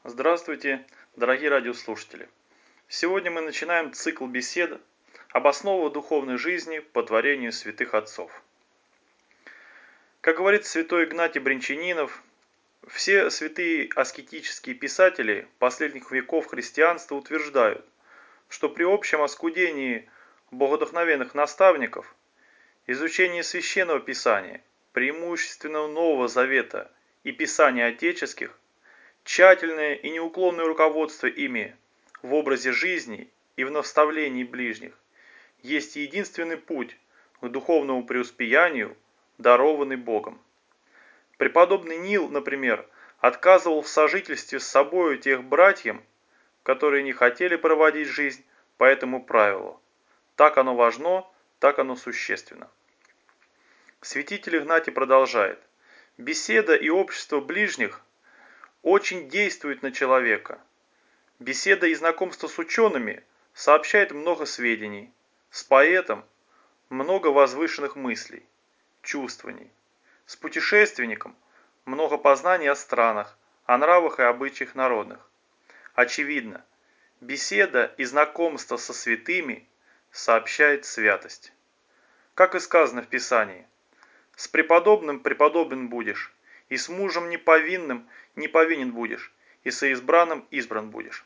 Здравствуйте, дорогие радиослушатели! Сегодня мы начинаем цикл бесед об основах духовной жизни по творению святых отцов. Как говорит святой Игнатий Брянчанинов, все святые аскетические писатели последних веков христианства утверждают, что при общем оскудении богодухновенных наставников, изучении священного писания, преимущественно Нового Завета и Писаний отеческих, тщательное и неуклонное руководство ими в образе жизни и в наставлении ближних есть единственный путь к духовному преуспеянию, дарованный Богом. Преподобный Нил, например, отказывал в сожительстве с собою тех братьям, которые не хотели проводить жизнь по этому правилу. Так оно важно, так оно существенно. Святитель Игнатий продолжает: беседа и общество ближних очень действует на человека. Беседа и знакомство с учеными сообщает много сведений, с поэтом много возвышенных мыслей, чувствований, с путешественником много познаний о странах, о нравах и обычаях народных. Очевидно, беседа и знакомство со святыми сообщает святость. Как и сказано в Писании: «С преподобным преподобен будешь, и с мужем неповинным неповинен будешь, и со избранным избран будешь».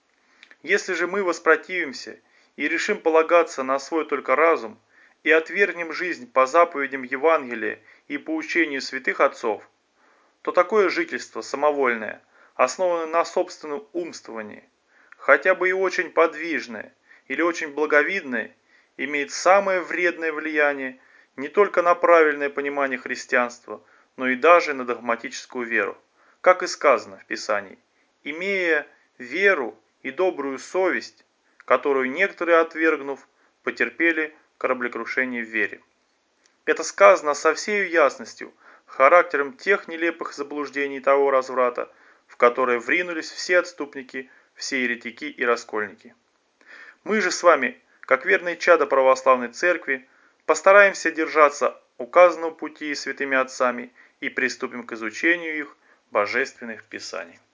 Если же мы воспротивимся и решим полагаться на свой только разум и отвергнем жизнь по заповедям Евангелия и по учению святых отцов, то такое жительство самовольное, основанное на собственном умствовании, хотя бы и очень подвижное или очень благовидное, имеет самое вредное влияние не только на правильное понимание христианства, но и даже на догматическую веру. Как и сказано в Писании: «Имея веру и добрую совесть, которую некоторые, отвергнув, потерпели кораблекрушение в вере». Это сказано со всей ясностью, характером тех нелепых заблуждений того разврата, в которые вринулись все отступники, все еретики и раскольники. Мы же с вами, как верные чада православной церкви, постараемся держаться указанного пути святыми отцами и приступим к изучению их божественных писаний.